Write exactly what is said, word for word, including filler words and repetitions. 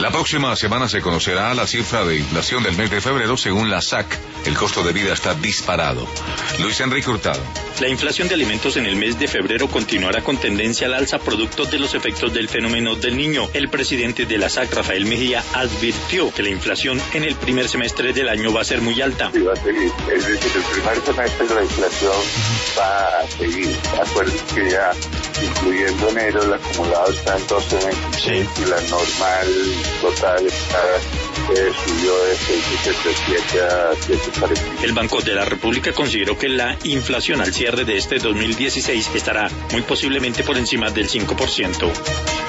La próxima semana se conocerá la cifra de inflación del mes de febrero. Según la S A C, el costo de vida está disparado. Luis Enrique Hurtado. La inflación de alimentos en el mes de febrero continuará con tendencia al alza producto de los efectos del fenómeno del Niño. El presidente de la S A C, Rafael Mejía, advirtió que la inflación en el primer semestre del año va a ser muy alta. Sí, va a seguir. Es decir, el primer semestre de la inflación va a seguir. Acuérdense que ya, incluyendo enero, el acumulado está en doce punto veintiséis sí. Y la normal total está, eh, subió de seis punto setenta y siete a siete punto cuarenta y cinco. El Banco de la República consideró que la inflación al cierre de este dos mil dieciséis estará muy posiblemente por encima del cinco por ciento.